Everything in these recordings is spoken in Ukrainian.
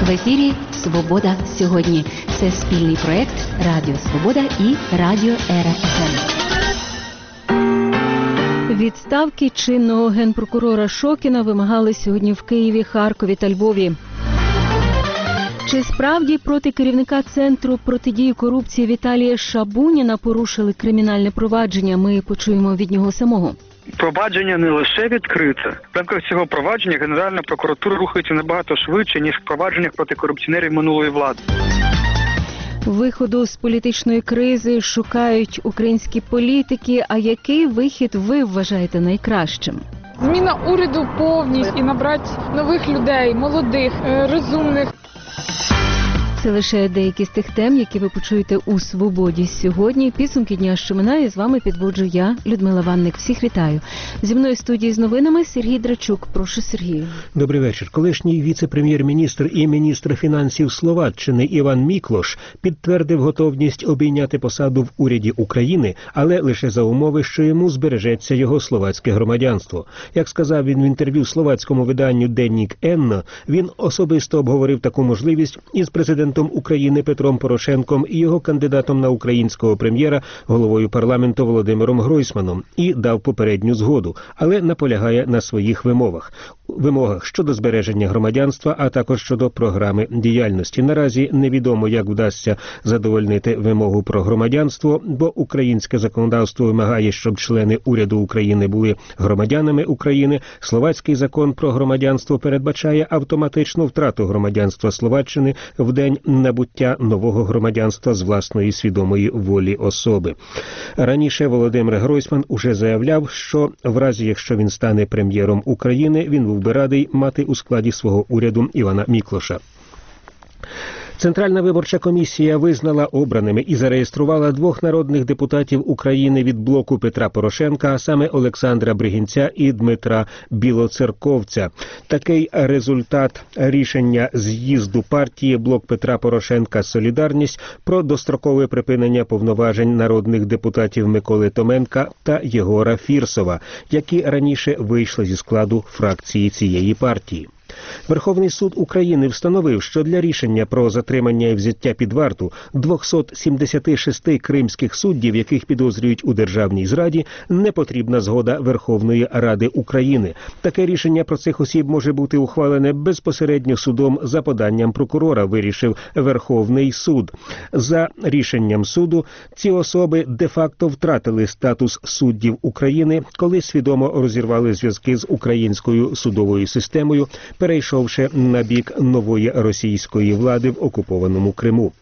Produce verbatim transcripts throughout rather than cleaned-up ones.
В ефірі «Свобода сьогодні». Це спільний проєкт Радіо Свобода і Радіо ЕРА-ФМ. Відставки чинного генпрокурора Шокіна вимагали сьогодні в Києві, Харкові та Львові. Чи справді проти керівника Центру протидії корупції Віталія Шабуніна порушили кримінальне провадження? Ми почуємо від нього самого. Провадження не лише відкрите. В рамках цього провадження Генеральна прокуратура рухається набагато швидше, ніж в провадженнях проти корупціонерів минулої влади. Виходу з політичної кризи шукають українські політики. А який вихід ви вважаєте найкращим? Зміна уряду повністю і набрати нових людей, молодих, розумних. Це лише деякі з тих тем, які ви почуєте у «Свободі» сьогодні. Підсумки дня, що минає, з вами підводжу я, Людмила Ванник. Всіх вітаю. Зі мною в студії з новинами Сергій Драчук. Прошу, Сергію. Добрий вечір. Колишній віце-прем'єр-міністр і міністр фінансів Словаччини Іван Міклош підтвердив готовність обійняти посаду в уряді України, але лише за умови, що йому збережеться його словацьке громадянство. Як сказав він в інтерв'ю словацькому виданню «Деннік Енно», він особисто обговорив таку можливість із президентом України Петром Порошенком і його кандидатом на українського прем'єра, головою парламенту Володимиром Гройсманом, і дав попередню згоду, але наполягає на своїх вимогах. Вимогах щодо збереження громадянства, а також щодо програми діяльності. Наразі невідомо, як вдасться задовольнити вимогу про громадянство, бо українське законодавство вимагає, щоб члени уряду України були громадянами України. Словацький закон про громадянство передбачає автоматичну втрату громадянства Словаччини в день набуття нового громадянства з власної свідомої волі особи. Раніше Володимир Гройсман уже заявляв, що в разі, якщо він стане прем'єром України, він був би радий мати у складі свого уряду Івана Міклоша. Центральна виборча комісія визнала обраними і зареєструвала двох народних депутатів України від блоку Петра Порошенка, а саме Олександра Бригінця і Дмитра Білоцерковця. Такий результат рішення з'їзду партії «Блок Петра Порошенка Солідарність» про дострокове припинення повноважень народних депутатів Миколи Томенка та Єгора Фірсова, які раніше вийшли зі складу фракції цієї партії. Верховний суд України встановив, що для рішення про затримання і взяття під варту двісті сімдесят шість кримських суддів, яких підозрюють у державній зраді, не потрібна згода Верховної Ради України. Таке рішення про цих осіб може бути ухвалене безпосередньо судом за поданням прокурора, вирішив Верховний суд. За рішенням суду, ці особи де-факто втратили статус суддів України, коли свідомо розірвали зв'язки з українською судовою системою, перейшовши на бік нової російської влади в окупованому Криму.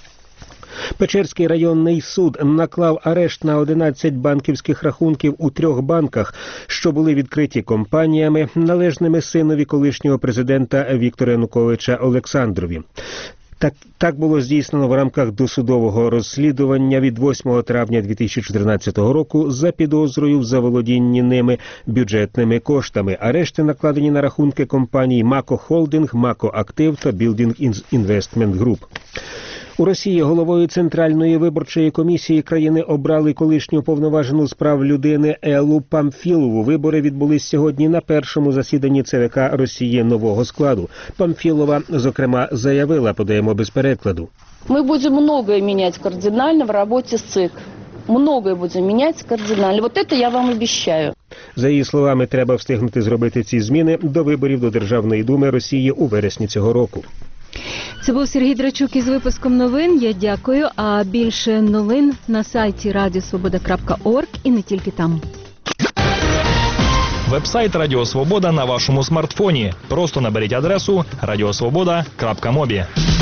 Печерський районний суд наклав арешт на одинадцять банківських рахунків у трьох банках, що були відкриті компаніями, належними синові колишнього президента Віктора Януковича Олександрові. Так, так було здійснено в рамках досудового розслідування від восьмого травня дві тисячі чотирнадцятого року за підозрою в заволодінні ними бюджетними коштами. Арешти накладені на рахунки компаній «Мако Холдинг», «Мако Актив» та «Білдинг Інвестмент Груп». У Росії головою Центральної виборчої комісії країни обрали колишню повноважену з прав людини Еллу Памфілову. Вибори відбулись сьогодні на першому засіданні ЦВК Росії нового складу. Памфілова, зокрема, заявила, подаємо без перекладу. Ми будемо многое міняти кардинально в роботі з ЦИК. Многое будемо міняти кардинально. Вот это я вам обіцяю. За її словами, треба встигнути зробити ці зміни до виборів до Державної думи Росії у вересні цього року. Це був Сергій Драчук із випуском новин. Я дякую. А більше новин на сайті радіо свобода крапка орг і не тільки там. Веб-сайт Радіо Свобода на вашому смартфоні. Просто наберіть адресу радіосвобода крапка мобі.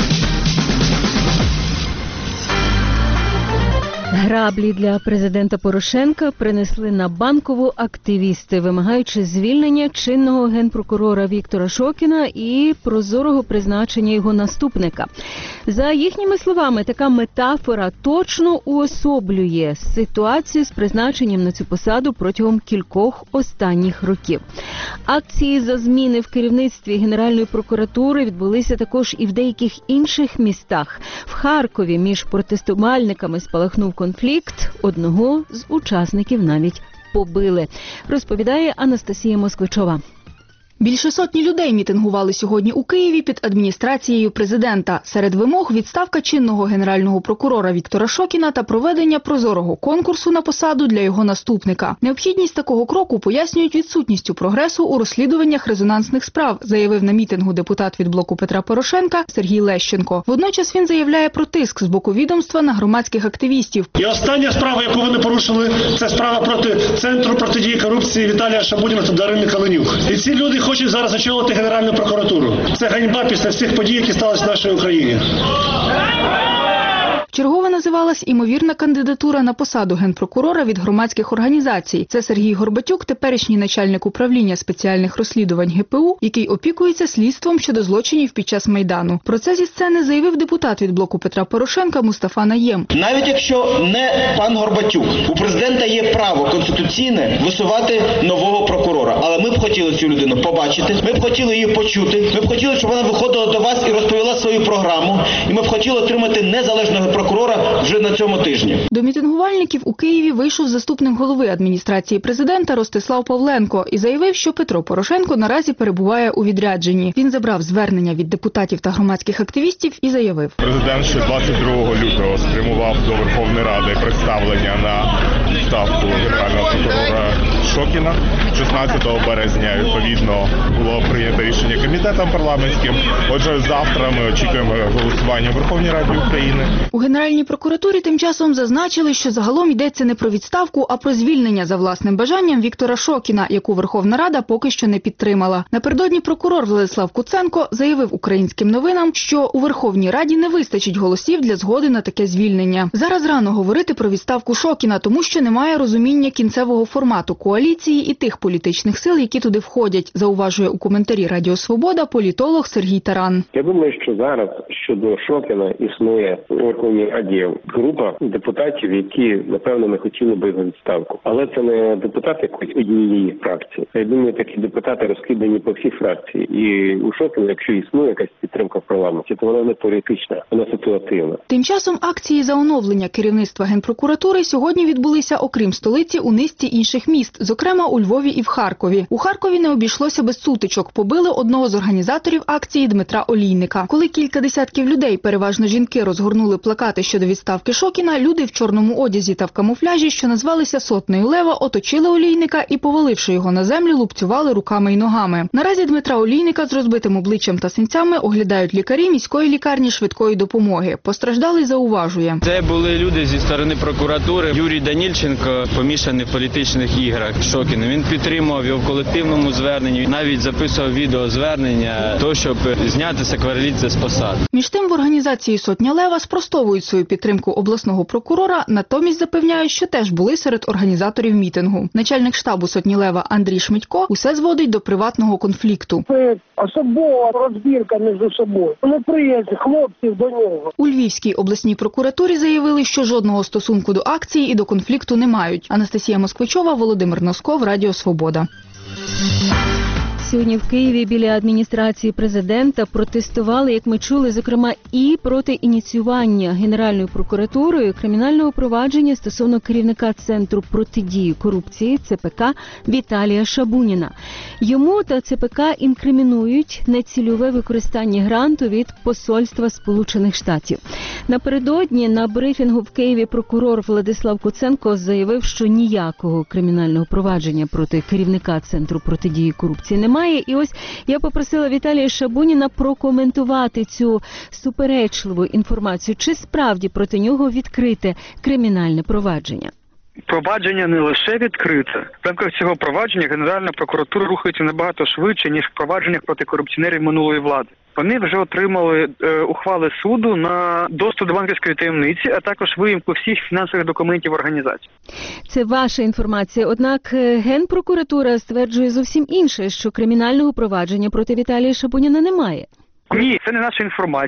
Граблі для президента Порошенка принесли на Банкову активісти, вимагаючи звільнення чинного генпрокурора Віктора Шокіна і прозорого призначення його наступника. За їхніми словами, така метафора точно уособлює ситуацію з призначенням на цю посаду протягом кількох останніх років. Акції за зміни в керівництві Генеральної прокуратури відбулися також і в деяких інших містах. В Харкові між протестувальниками спалахнув конфлікт, одного з учасників навіть побили. Розповідає Анастасія Москвичова. Більше сотні людей мітингували сьогодні у Києві під адміністрацією президента. Серед вимог – відставка чинного генерального прокурора Віктора Шокіна та проведення прозорого конкурсу на посаду для його наступника. Необхідність такого кроку пояснюють відсутністю прогресу у розслідуваннях резонансних справ, заявив на мітингу депутат від блоку Петра Порошенка Сергій Лещенко. Водночас він заявляє про тиск з боку відомства на громадських активістів. І остання справа, яку вони порушили, це справа проти Центру протидії корупції Віталія Шабуніна та Дарини Каленюк. І ці люди хочуть зараз очолити Генеральну прокуратуру. Це ганьба після всіх подій, які сталися в нашій Україні. Чергово називалась імовірна кандидатура на посаду генпрокурора від громадських організацій. Це Сергій Горбатюк, теперішній начальник управління спеціальних розслідувань ге пе у, який опікується слідством щодо злочинів під час Майдану. Про це зі сцени заявив депутат від блоку Петра Порошенка Мустафа Найєм. Навіть якщо не пан Горбатюк, у президента є право конституційне висувати нового прокурора. Але ми б хотіли цю людину побачити, ми б хотіли її почути, ми б хотіли, щоб вона виходила до вас і розповіла свою програму, і ми б хотіли отримати незалежного прокурора прокурора вже на цьому тижні. До мітингувальників у Києві вийшов заступник голови адміністрації президента Ростислав Павленко і заявив, що Петро Порошенко наразі перебуває у відрядженні. Він забрав звернення від депутатів та громадських активістів і заявив. Президент ще двадцять другого лютого спрямував до Верховної Ради представлення на відставку генерального прокурора Шокіна. шістнадцятого березня, відповідно, було прийнято рішення комітетом парламентським. Отже, завтра ми очікуємо голосування в Верховній Раді України. У Генеральній прокуратурі тим часом зазначили, що загалом йдеться не про відставку, а про звільнення за власним бажанням Віктора Шокіна, яку Верховна Рада поки що не підтримала. Напередодні прокурор Владислав Куценко заявив українським новинам, що у Верховній Раді не вистачить голосів для згоди на таке звільнення. Зараз рано говорити про відставку Шокіна, тому що немає розуміння кінцевого формату коаліції і тих політичних сил, які туди входять, зауважує у коментарі Радіо Свобода політолог Сергій Таран. Я думаю, що зараз щодо Шокіна існує у Верховній Раді група депутатів, які, напевно, не хотіли би його відставку. Але це не депутати якоїсь однієї фракції. Я думаю, такі депутати розкидані по всій фракції. І у Шокіна, якщо існує якась підтримка в парламенті, то вона не політична, вона ситуативна. Тим часом акції за оновлення керівництва Генпрокуратури сьогодні відбулися, окрім столиці, у низці інших міст, зокрема у Львові і в Харкові. У Харкові не обійшлося без сутичок. Побили одного з організаторів акції Дмитра Олійника. Коли кілька десятків людей, переважно жінки, розгорнули плакати щодо відставки Шокіна, люди в чорному одязі та в камуфляжі, що назвалися «Сотнею Лева», оточили Олійника і, поваливши його на землю, лупцювали руками й ногами. Наразі Дмитра Олійника з розбитим обличчям та синцями оглядають лікарі міської лікарні швидкої допомоги. Постраждалий зауважує. Це були люди зі сторони прокуратури. Юрій Данільченко помішаний в політичних іграх з Шокіним. Він підтримував його в колективному зверненні, навіть записував відеозвернення, то, щоб зняти Секварелідзе з посади. Між тим в організації «Сотня Лева» спростовують свою підтримку обласного прокурора, натомість запевняють, що теж були серед організаторів мітингу. Начальник штабу «Сотні Лева» Андрій Шмидько усе зводить до приватного конфлікту. Це особова розбірка між собою. Вони приїздять хлопців до нього. У Львівській обласній прокуратурі заявили, що жодного стосунку до акції і до конфлікту не мають. Анастасія Москвичова, Володимир Носков, Радіо Свобода. Сьогодні в Києві біля адміністрації президента протестували, як ми чули, зокрема, і проти ініціювання Генеральною прокуратурою кримінального провадження стосовно керівника Центру протидії корупції Це Пе Ка Віталія Шабуніна. Йому та Це Пе Ка інкримінують нецільове використання гранту від Посольства Сполучених Штатів. Напередодні на брифінгу в Києві прокурор Владислав Куценко заявив, що ніякого кримінального провадження проти керівника Центру протидії корупції немає. І ось я попросила Віталія Шабуніна прокоментувати цю суперечливу інформацію. Чи справді проти нього відкрите кримінальне провадження? Провадження не лише відкрите. В рамках цього провадження Генеральна прокуратура рухається набагато швидше, ніж в провадженнях проти корупціонерів минулої влади. Вони вже отримали е, ухвали суду на доступ до банківської таємниці, а також виїмку всіх фінансових документів організації. Це ваша інформація. Однак Генпрокуратура стверджує зовсім інше, що кримінального провадження проти Віталія Шабуніна немає. Ні, це не наша інформація.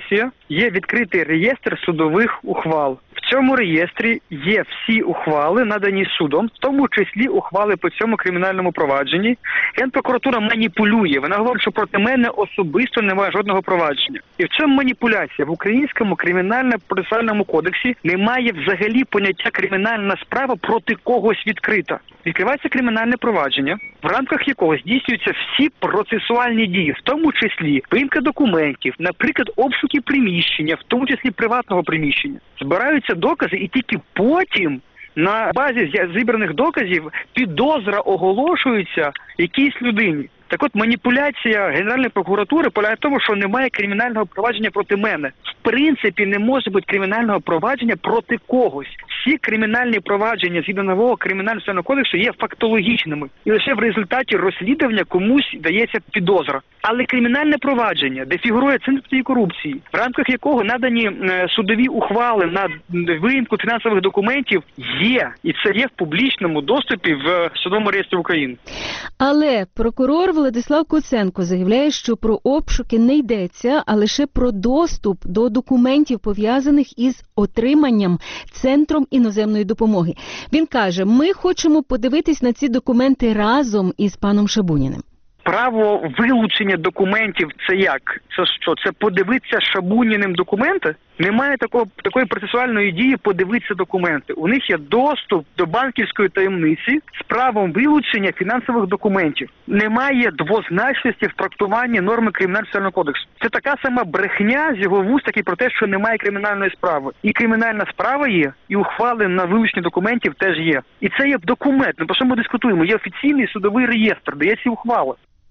є відкритий реєстр судових ухвал. В цьому реєстрі є всі ухвали, надані судом, в тому числі ухвали по цьому кримінальному провадженні. Генпрокуратура маніпулює. Вона говорить, що проти мене особисто немає жодного провадження. І в чому маніпуляція? В українському кримінально-процесуальному кодексі немає взагалі поняття кримінальна справа проти когось відкрита. Відкривається кримінальне провадження, в рамках якого здійснюються всі процесуальні дії, в тому числі виїмка документів, наприклад, обшуки приміщення, в тому числі приватного приміщення. Збираються докази і тільки потім на базі зібраних доказів підозра оголошується якійсь людині. Так от маніпуляція Генеральної прокуратури полягає в тому, що немає кримінального провадження проти мене. В принципі, не може бути кримінального провадження проти когось. Всі кримінальні провадження згідно нового кримінально-процесуального кодексу є фактологічними. І лише в результаті розслідування комусь дається підозра. Але кримінальне провадження, де фігурує Центр протидії корупції, в рамках якого надані судові ухвали на виїмку фінансових документів, є. І це є в публічному доступі в Судовому реєстрі України. Але прокурор Владислав Куценко заявляє, що про обшуки не йдеться, а лише про доступ до документів, пов'язаних із отриманням Центром іноземної допомоги. Він каже, ми хочемо подивитись на ці документи разом із паном Шабуніним. Право вилучення документів – це як? Це що? Це подивитися Шабуніним документи? Немає такого, такої процесуальної дії подивитися документи. У них є доступ до банківської таємниці з правом вилучення фінансових документів. Немає двозначності в трактуванні норми Кримінально-процесуального кодексу. Це така сама брехня з його вуст, як і про те, що немає кримінальної справи. І кримінальна справа є, і ухвали на вилучення документів теж є. І це є документ, про що ми дискутуємо. Є офіційний судовий реєстр, де є ці ухвали.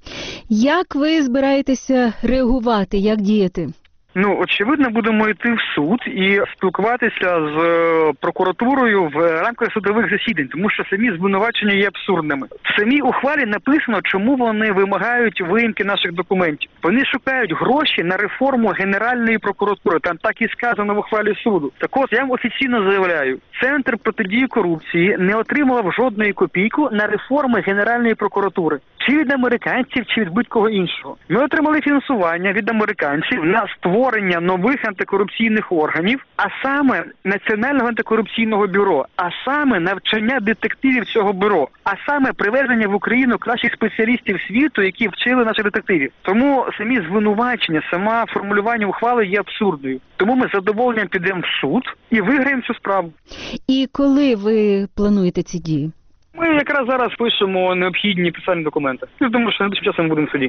Як ви збираєтеся реагувати, як діяти? Ну, очевидно, будемо йти в суд і спілкуватися з прокуратурою в рамках судових засідань, тому що самі звинувачення є абсурдними. В самій ухвалі написано, чому вони вимагають виїмки наших документів. Вони шукають гроші на реформу Генеральної прокуратури, там так і сказано в ухвалі суду. Так от, я вам офіційно заявляю, Центр протидії корупції не отримав жодної копійки на реформи Генеральної прокуратури. Чи від американців, чи від будь-кого іншого. Ми отримали фінансування від американців на створення нових антикорупційних органів, а саме Національного антикорупційного бюро, а саме навчання детективів цього бюро, а саме привезення в Україну кращих спеціалістів світу, які вчили наших детективів. Тому самі звинувачення, сама формулювання ухвали є абсурдною. Тому ми з задоволенням підемо в суд і виграємо цю справу. І коли ви плануєте ці дії? Ми якраз зараз пишемо необхідні писальні документи. Я думаю, що найближчим часом будемо в суді.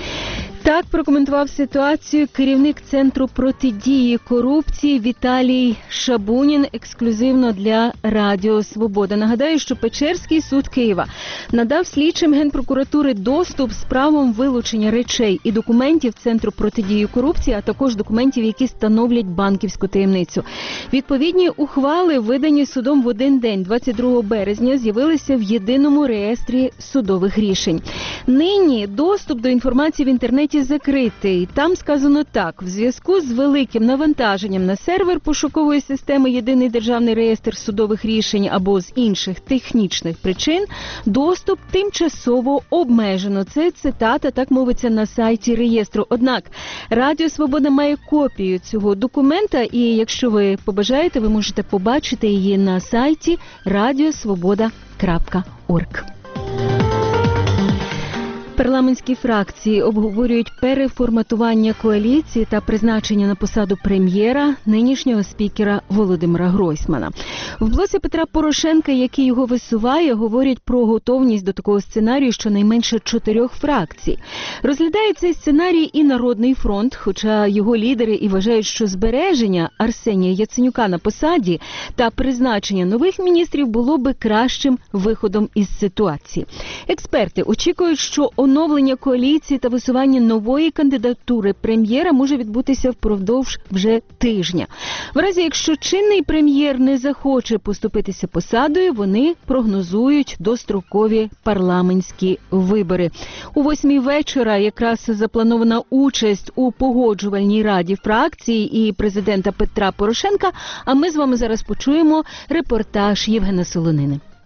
Так прокоментував ситуацію керівник Центру протидії корупції Віталій Шабунін ексклюзивно для Радіо Свобода. Нагадаю, що Печерський суд Києва надав слідчим Генпрокуратури доступ з правом вилучення речей і документів Центру протидії корупції, а також документів, які становлять банківську таємницю. Відповідні ухвали, видані судом в один день, двадцять другого березня, з'явилися в єдиному реєстрі судових рішень. Нині доступ до інформації в інтернеті закритий. Там сказано так: в зв'язку з великим навантаженням на сервер пошукової системи Єдиний державний реєстр судових рішень або з інших технічних причин доступ тимчасово обмежено. Це цитата, так мовиться на сайті реєстру. Однак Радіо Свобода має копію цього документа, і якщо ви побажаєте, ви можете побачити її на сайті радіосвобода крапка орг. Парламентські фракції обговорюють переформатування коаліції та призначення на посаду прем'єра нинішнього спікера Володимира Гройсмана. В блоці Петра Порошенка, який його висуває, говорять про готовність до такого сценарію щонайменше чотирьох фракцій. Розглядає цей сценарій і Народний фронт, хоча його лідери і вважають, що збереження Арсенія Яценюка на посаді та призначення нових міністрів було би кращим виходом із ситуації. Експерти очікують, що оновлення коаліції та висування нової кандидатури прем'єра може відбутися впродовж вже тижня. В разі, якщо чинний прем'єр не захоче поступитися посадою, вони прогнозують дострокові парламентські вибори. У восьмій вечора якраз запланована участь у погоджувальній раді фракції і президента Петра Порошенка, а ми з вами зараз почуємо репортаж Євгена Солонини.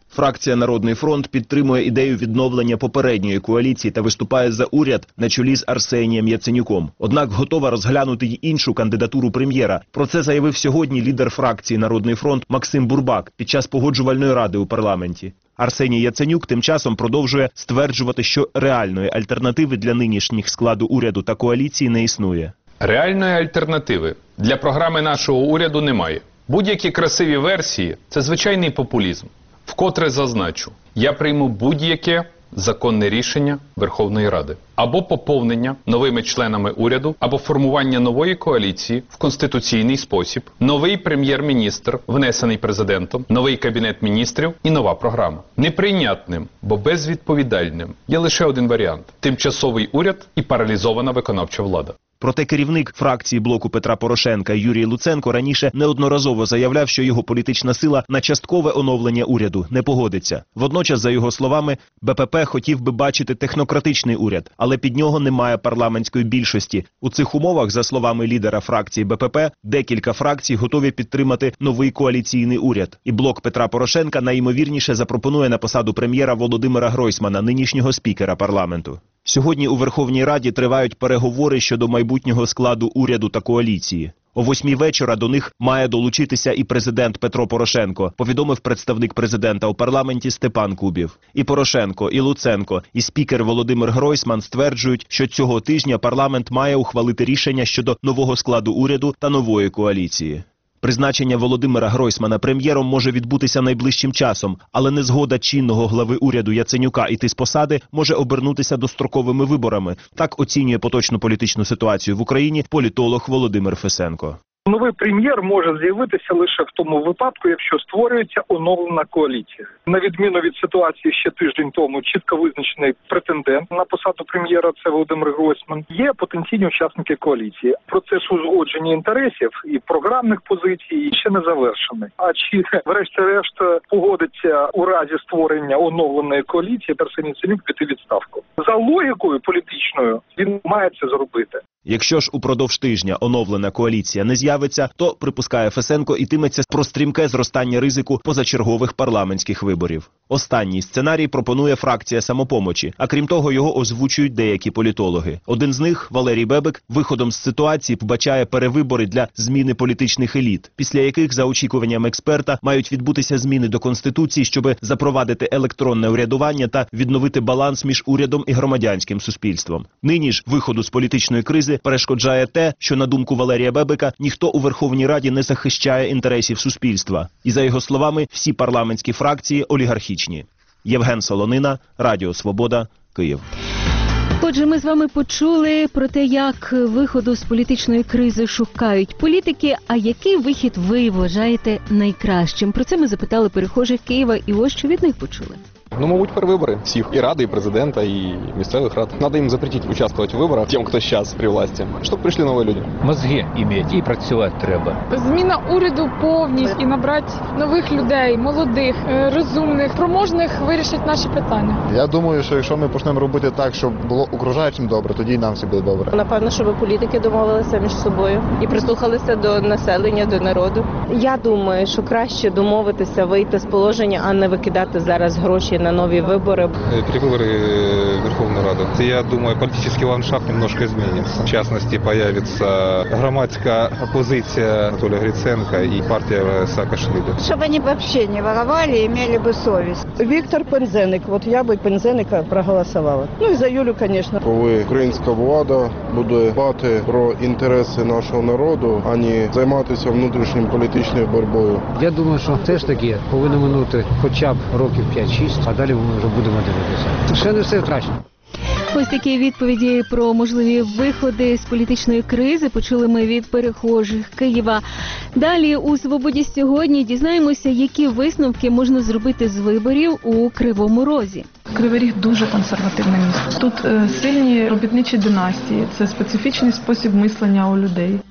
Фракція «Народний фронт» підтримує ідею відновлення попередньої коаліції та виступає за уряд на чолі з Арсенієм Яценюком. Однак готова розглянути й іншу кандидатуру прем'єра. Про це заявив сьогодні лідер фракції «Народний фронт» Максим Бурбак під час погоджувальної ради у парламенті. Арсеній Яценюк тим часом продовжує стверджувати, що реальної альтернативи для нинішніх складу уряду та коаліції не існує. Реальної альтернативи для програми нашого уряду немає. Будь-які красиві версії – це звичайний популізм. Вкотре зазначу, я прийму будь-яке законне рішення Верховної Ради. Або поповнення новими членами уряду, або формування нової коаліції в конституційний спосіб, новий прем'єр-міністр, внесений президентом, новий кабінет міністрів і нова програма. Неприйнятним, бо безвідповідальним є лише один варіант – тимчасовий уряд і паралізована виконавча влада. Проте керівник фракції блоку Петра Порошенка Юрій Луценко раніше неодноразово заявляв, що його політична сила на часткове оновлення уряду не погодиться. Водночас, за його словами, БПП хотів би бачити технократичний уряд, але під нього немає парламентської більшості. У цих умовах, за словами лідера фракції БПП, декілька фракцій готові підтримати новий коаліційний уряд. І блок Петра Порошенка найімовірніше запропонує на посаду прем'єра Володимира Гройсмана, нинішнього спікера парламенту. Сьогодні у Верховній Раді тривають переговори щодо майбутнього складу уряду та коаліції. О восьмій вечора до них має долучитися і президент Петро Порошенко, повідомив представник президента у парламенті Степан Кубів. І Порошенко, і Луценко, і спікер Володимир Гройсман стверджують, що цього тижня парламент має ухвалити рішення щодо нового складу уряду та нової коаліції. Призначення Володимира Гройсмана прем'єром може відбутися найближчим часом, але незгода чинного глави уряду Яценюка іти з посади може обернутися достроковими виборами. Так оцінює поточну політичну ситуацію в Україні політолог Володимир Фесенко. Новий прем'єр може з'явитися лише в тому випадку, якщо створюється оновлена коаліція. На відміну від ситуації ще тиждень тому, чітко визначений претендент на посаду прем'єра – це Володимир Гройсман. Є потенційні учасники коаліції. Процес узгодження інтересів і програмних позицій ще не завершений. А чи врешті-решт погодиться у разі створення оновленої коаліції Арсеній Яценюк піти у відставку? За логікою політичною він має це зробити. Якщо ж упродовж тижня оновлена коаліція не з'явиться, то, припускає Фесенко, йтиметься про стрімке зростання ризику позачергових парламентських виборів. Останній сценарій пропонує фракція «Самопомочі», а крім того його озвучують деякі політологи. Один з них, Валерій Бебек, виходом з ситуації вбачає перевибори для зміни політичних еліт, після яких, за очікуванням експерта, мають відбутися зміни до Конституції, щоб запровадити електронне урядування та відновити баланс між урядом і громадянським суспільством. Нині ж виходу з політичної кризи перешкоджає те, що, на думку Валерія Бебека, ніхто у Верховній Раді не захищає інтересів суспільства. І, за його словами, всі парламентські фракції олігархічні. Євген Солонина, Радіо Свобода, Київ. Отже, ми з вами почули про те, як виходу з політичної кризи шукають політики, а який вихід ви вважаєте найкращим? Про це ми запитали перехожих Києва, і ось що від них почули. Ну, мабуть, перевибори всіх. И Рады, и президента, и местных рад. Надо им запретить участвовать в выборах тем, кто сейчас при власти, чтобы пришли новые люди. Мозги иметь і працювати треба. Зміна уряду повністю і набрати нових людей, молодих, розумних, спроможних вирішити наші питання. Я думаю, що якщо ми почнемо робити так, щоб було окружаючим добре, тоді і нам все буде добре. Напевно, щоб політики домовилися між собою і прислухалися до населення, до народу. Я думаю, що краще домовитися, вийти з положення, а не викидати зараз гроші на нові вибори. Перевыборы Верховной Рады. Я думаю, политический ландшафт немножко изменится. В частности, появится громадская оппозиция Анатолия Гриценко и партия Саакашвили. Чтобы они вообще не воровали и имели бы совесть. Віктор Пинзеник. Вот я бы Пинзеника проголосовала. Ну і за Юлю, конечно. Коли українська влада буде дбати про інтереси нашого народу, а не займатися внутрішнім політичною боротьбою. Я думаю, що все ж таки повинно минути хоча б років п'ять-шість, а далі ми вже будемо дивитися. Ще не все втрачено. Ось такі відповіді про можливі виходи з політичної кризи почули ми від перехожих Києва. Далі у «Свободі сьогодні» дізнаємося, які висновки можна зробити з виборів у Кривому Розі. Кривий Ріг дуже консервативне місто. Тут е, сильні робітничі династії, це специфічний спосіб мислення у людей.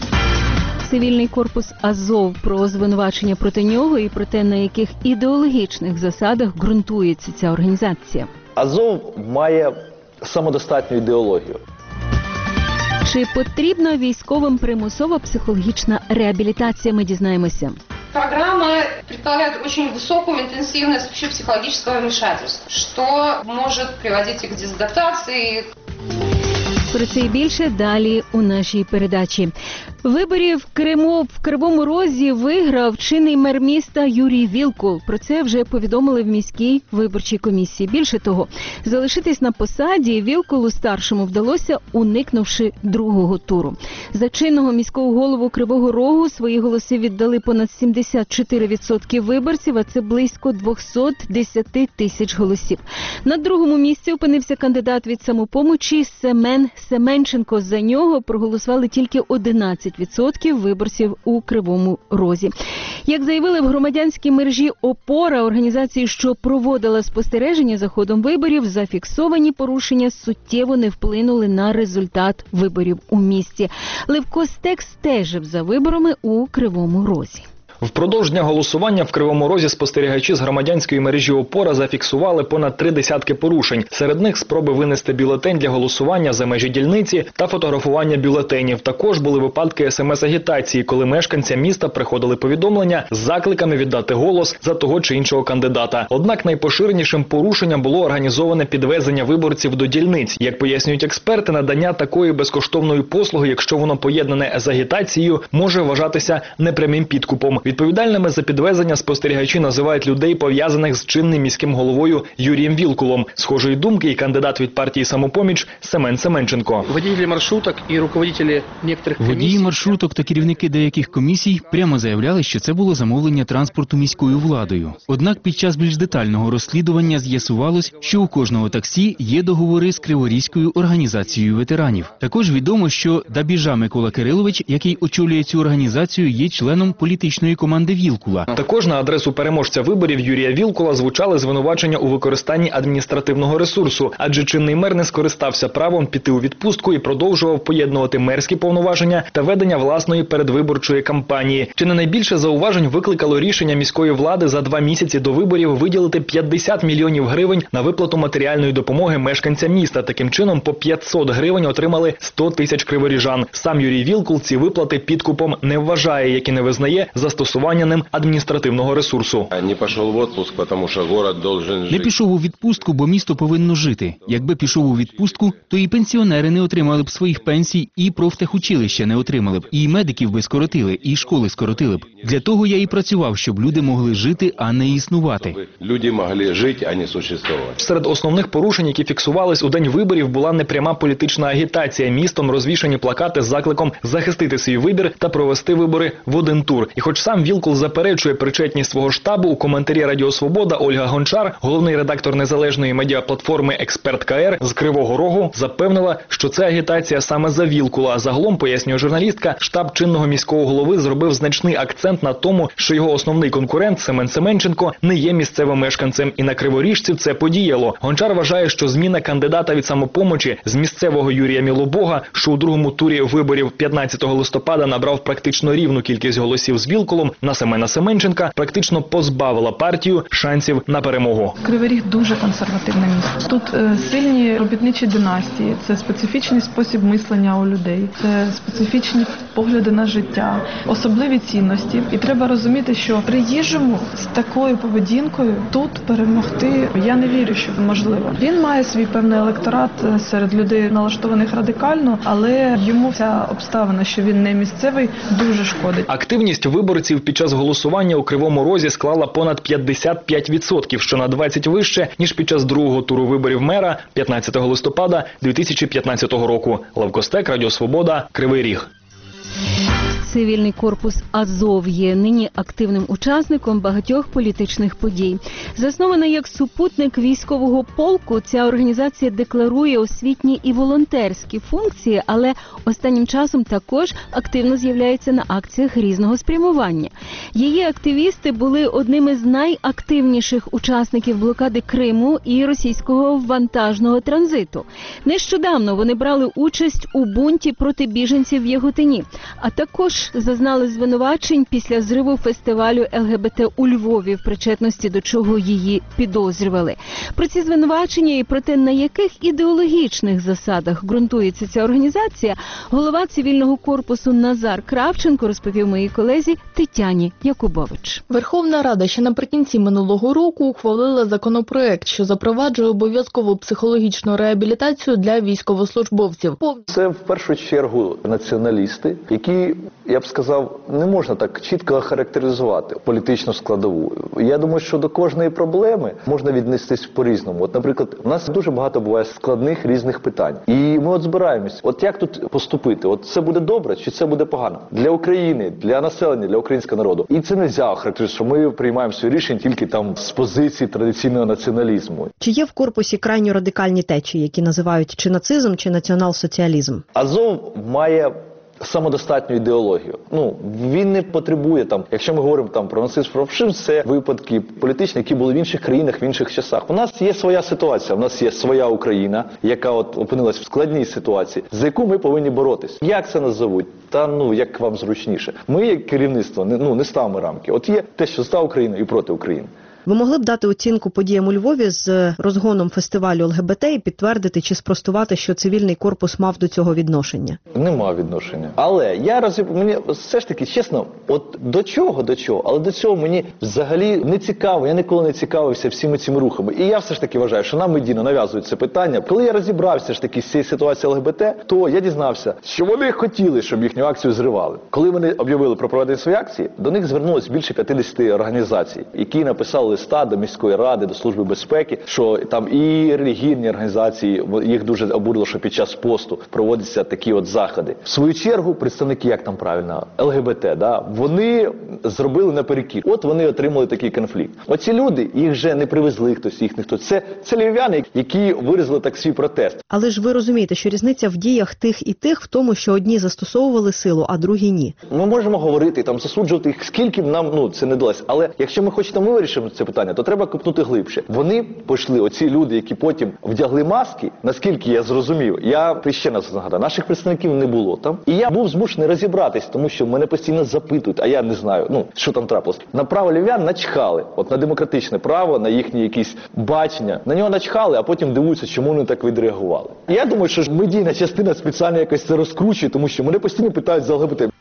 Цивільний корпус «Азов» про звинувачення проти нього і про те, на яких ідеологічних засадах ґрунтується ця організація. «Азов» має самодостатню ідеологію. Чи потрібна військовим примусова психологічна реабілітація, ми дізнаємося. Программа предполагает очень высокую интенсивность вообще психологического вмешательства, что может приводить и к дезадаптации. Про це і більше далі у нашій передачі. Виборів в Криму в Кривому Розі виграв чинний мер міста Юрій Вілкул. Про це вже повідомили в міській виборчій комісії. Більше того, залишитись на посаді Вілкулу старшому вдалося, уникнувши другого туру. За чинного міського голову Кривого Рогу свої голоси віддали понад сімдесят чотири відсотки виборців, а це близько двісті десять тисяч голосів. На другому місці опинився кандидат від «Самопомочі» Семен Семенченко. За нього проголосували тільки одинадцять відсотків виборців у Кривому Розі. Як заявили в громадянській мережі «Опора», організації, що проводила спостереження за ходом виборів, зафіксовані порушення суттєво не вплинули на результат виборів у місті. Левко Стек стежив за виборами у Кривому Розі. Впродовж дня голосування в Кривому Розі спостерігачі з громадянської мережі «Опора» зафіксували понад три десятки порушень. Серед них спроби винести бюлетень для голосування за межі дільниці та фотографування бюлетенів. Також були випадки смс-агітації, коли мешканцям міста приходили повідомлення з закликами віддати голос за того чи іншого кандидата. Однак найпоширенішим порушенням було організоване підвезення виборців до дільниць. Як пояснюють експерти, надання такої безкоштовної послуги, якщо воно поєднане з агітацією, може вважатися непрямим підкупом. Відповідальними за підвезення спостерігачі називають людей, пов'язаних з чинним міським головою Юрієм Вілкулом. Схожої думки і кандидат від партії «Самопоміч» Семен Семенченко. Водії маршруток і руководителі некоторих комісій. Водії маршруток та керівники деяких комісій прямо заявляли, що це було замовлення транспорту міською владою. Однак під час більш детального розслідування з'ясувалось, що у кожного таксі є договори з Криворізькою організацією ветеранів. Також відомо, що Дабіжа Микола Кирилович, який очолює цю організацію, є членом політичної команди Вілкула. Також на адресу переможця виборів Юрія Вілкула звучали звинувачення у використанні адміністративного ресурсу, адже чинний мер не скористався правом піти у відпустку і продовжував поєднувати мерські повноваження та ведення власної передвиборчої кампанії. Чи не найбільше зауважень викликало рішення міської влади за два місяці до виборів виділити п'ятдесят мільйонів гривень на виплату матеріальної допомоги мешканцям міста. Таким чином, по п'ятсот гривень отримали сто тисяч криворіжан. Сам Юрій Вілкул ці виплати підкупом не вважає, як і не визнає застосування ним адміністративного ресурсу. Не пішов в відпуск, тому що город должен жити. Не пішов у відпустку, бо місто повинно жити. Якби пішов у відпустку, то і пенсіонери не отримали б своїх пенсій, і профтехучилища не отримали б, і медиків би скоротили, і школи скоротили б. Для того я і працював, щоб люди могли жити, а не існувати. Люди могли жити, а не существувати. Серед основних порушень, які фіксувались у день виборів, була непряма політична агітація. Містом розвішані плакати з закликом захистити свій вибір та провести вибори в один тур. І хоч сам Вілкул заперечує причетність свого штабу, у коментарі Радіо Свобода Ольга Гончар, головний редактор незалежної медіаплатформи «Експерт КР» з Кривого Рогу, запевнила, що це агітація саме за Вілкула. Загалом, пояснює журналістка, штаб чинного міського голови зробив значний акцент на тому, що його основний конкурент Семен Семенченко не є місцевим мешканцем, і на криворіжців це подіяло. Гончар вважає, що зміна кандидата від «Самопомочі» з місцевого Юрія Мілобога, що у другому турі виборів п'ятнадцятого листопада набрав практично рівну кількість голосів з Вілкулом, на Семена Семенченка практично позбавила партію шансів на перемогу. Кривий Ріг дуже консервативне місто. Тут е, сильні робітничі династії, це специфічний спосіб мислення у людей, це специфічні погляди на життя, особливі цінності. І треба розуміти, що приїжджому з такою поведінкою тут перемогти, я не вірю, що можливо. Він має свій певний електорат серед людей налаштованих радикально, але йому ця обставина, що він не місцевий, дуже шкодить. Активність виборців під час голосування у Кривому Розі склала понад п'ятдесят п'ять відсотків, що на двадцять вище, ніж під час другого туру виборів мера п'ятнадцятого листопада дві тисячі п'ятнадцятого року. Левко Стек, Радіо Свобода, Кривий Ріг. Цивільний корпус «Азов» є нині активним учасником багатьох політичних подій. Заснована як супутник військового полку, ця організація декларує освітні і волонтерські функції, але останнім часом також активно з'являється на акціях різного спрямування. Її активісти були одними з найактивніших учасників блокади Криму і російського вантажного транзиту. Нещодавно вони брали участь у бунті проти біженців в Яготині. а також зазнали звинувачень після зриву фестивалю Ел Ге Бе Те у Львові, в причетності до чого її підозрювали. Про ці звинувачення і про те, на яких ідеологічних засадах ґрунтується ця організація, голова цивільного корпусу Назар Кравченко розповів моїй колезі Тетяні Якубович. Верховна Рада ще наприкінці минулого року ухвалила законопроект, що запроваджує обов'язкову психологічну реабілітацію для військовослужбовців. Це в першу чергу націоналісти, які, я б сказав, не можна так чітко характеризувати політичну складову. Я думаю, що до кожної проблеми можна віднестись по-різному. От, наприклад, у нас дуже багато буває складних різних питань. І ми от збираємось, от як тут поступити? От це буде добре чи це буде погано? Для України, для населення, для українського народу. І це не можна характеризувати, що ми приймаємо свої рішення тільки там з позиції традиційного націоналізму. Чи є в корпусі крайньо радикальні течії, які називають чи нацизм, чи націонал-соціалізм? Азов має самодостатню ідеологію. Ну, він не потребує там, якщо ми говоримо там про нацизм, про фашизм, це випадки політичні, які були в інших країнах, в інших часах. У нас є своя ситуація, у нас є своя Україна, яка от опинилась в складній ситуації, за яку ми повинні боротись. Як це назовуть? Та ну, як вам зручніше. Ми, як керівництво, не, ну, не ставимо рамки. От є те, що за Україну і проти України. Ви могли б дати оцінку подіям у Львові з розгоном фестивалю Ел Ге Бе Те і підтвердити чи спростувати, що цивільний корпус мав до цього відношення? Не мав відношення. Але я роз... мені все ж таки, чесно, от до чого, до чого, але до цього мені взагалі не цікаво, я ніколи не цікавився всіми цими рухами. І я все ж таки вважаю, що нам медійно нав'язують це питання. Коли я розібрався ж таки з цієї ситуації Ел Ге Бе Те, то я дізнався, що вони хотіли, щоб їхню акцію зривали. Коли вони об'явили про проведення своєї акції, до них звернулось більше п'ятдесят організацій, які написали листа до міської ради, до Служби безпеки, що там і релігійні організації, їх дуже обурило, що під час посту проводяться такі от заходи. В свою чергу, представники, як там правильно, Ел Ге Бе Те, да, вони зробили наперекір. От вони отримали такий конфлікт. Оці люди, їх вже не привезли хтось, їх ніхто. Це, це львів'яни, які виразили так свій протест. Але ж ви розумієте, що різниця в діях тих і тих в тому, що одні застосовували силу, а другі ні. Ми можемо говорити, там, засуджувати їх, скільки б нам, ну, це не далось. Але якщо ми хочемо вирішити це питання, то треба копнути глибше. Вони пішли, оці люди, які потім вдягли маски, наскільки я зрозумів, я ще раз нагадаю, наших представників не було там. І я був змушений розібратись, тому що мене постійно запитують, а я не знаю, ну, що там трапилось. На право львів'ян начхали, от на демократичне право, на їхні якісь бачення. На нього начхали, а потім дивуються, чому вони так відреагували. Я думаю, що медійна частина спеціально якось це розкручує, тому що мене постійно питають за Ел Ге Бе Те.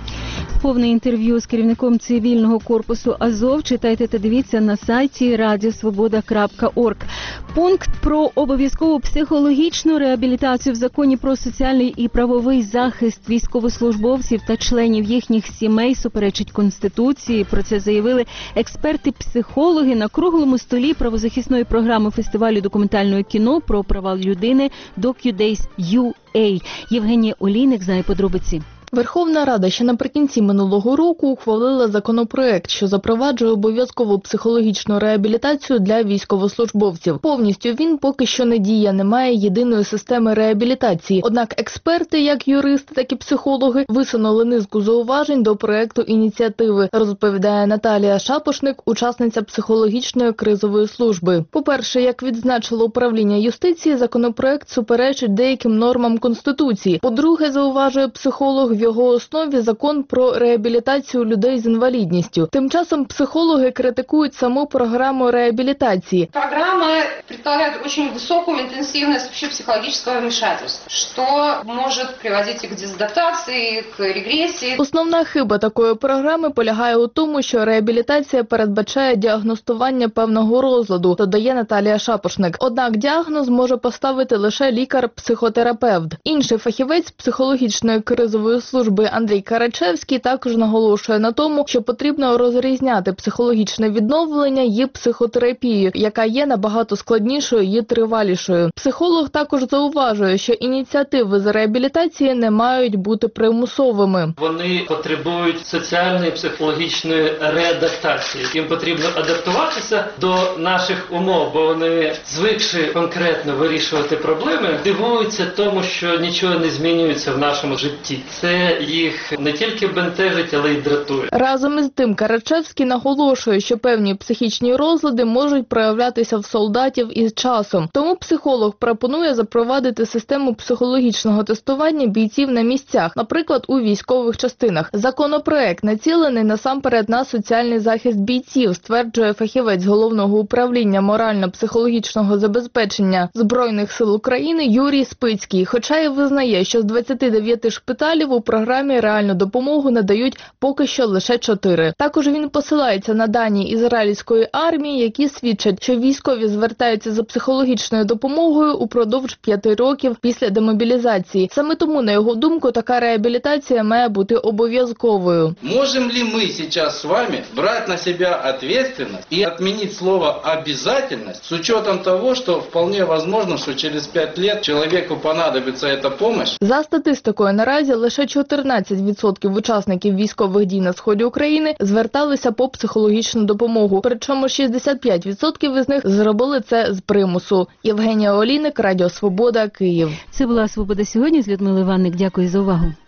Повне інтерв'ю з керівником цивільного корпусу Азов читайте та дивіться на сайті радіо свобода крапка орг. Пункт про обов'язкову психологічну реабілітацію в законі про соціальний і правовий захист військовослужбовців та членів їхніх сімей суперечить Конституції. Про це заявили експерти-психологи на круглому столі правозахисної програми фестивалю документального кіно про права людини DocuDays ю ей. Євгенія Олійник знає подробиці. Верховна Рада ще наприкінці минулого року ухвалила законопроект, що запроваджує обов'язкову психологічну реабілітацію для військовослужбовців. Повністю він поки що не діє, немає єдиної системи реабілітації. Однак експерти, як юристи, так і психологи, висунули низку зауважень до проекту ініціативи, розповідає Наталія Шапошник, учасниця психологічної кризової служби. По-перше, як відзначило управління юстиції, законопроект суперечить деяким нормам Конституції. По-друге, зауважує психолог, в його основі закон про реабілітацію людей з інвалідністю. Тим часом психологи критикують саму програму реабілітації. Программа предполагает очень высокую интенсивность вообще психологического вмешательства, что может приводить и к дезадаптации, и к регрессии. Основна хиба такої програми полягає у тому, що реабілітація передбачає діагностування певного розладу, додає Наталія Шапошник. Однак діагноз може поставити лише лікар-психотерапевт. Інший фахівець психологічної кризової служби Андрій Карачевський також наголошує на тому, що потрібно розрізняти психологічне відновлення і психотерапію, яка є набагато складнішою і тривалішою. Психолог також зауважує, що ініціативи з реабілітації не мають бути примусовими. Вони потребують соціальної, психологічної реадаптації. Їм потрібно адаптуватися до наших умов, бо вони, звикши конкретно вирішувати проблеми, дивуються тому, що нічого не змінюється в нашому житті. Це це їх не тільки бентежить, але й дратує. Разом із тим, Карачевський наголошує, що певні психічні розлади можуть проявлятися в солдатів із часом. Тому психолог пропонує запровадити систему психологічного тестування бійців на місцях, наприклад, у військових частинах. Законопроект націлений насамперед на соціальний захист бійців, стверджує фахівець Головного управління морально-психологічного забезпечення Збройних сил України Юрій Спицький, хоча й визнає, що з двадцяти дев'яти шпиталів у програмі реальну допомогу надають поки що лише чотири. Також він посилається на дані ізраїльської армії, які свідчать, що військові звертаються за психологічною допомогою упродовж п'яти років після демобілізації. Саме тому, на його думку, така реабілітація має бути обов'язковою. Можем ли мы сейчас с вами брать на себя ответственность и отменить слово «обязательность» с учетом того, что вполне возможно, что через пять лет человеку понадобится эта помощь? За статистикою, наразі лише чотирнадцять відсотків учасників військових дій на сході України зверталися по психологічну допомогу. Причому шістдесят п'ять відсотків із них зробили це з примусу. Євгенія Олійник, Радіо Свобода, Київ. Це була «Свобода сьогодні» з Людмилою Ванник. Дякую за увагу.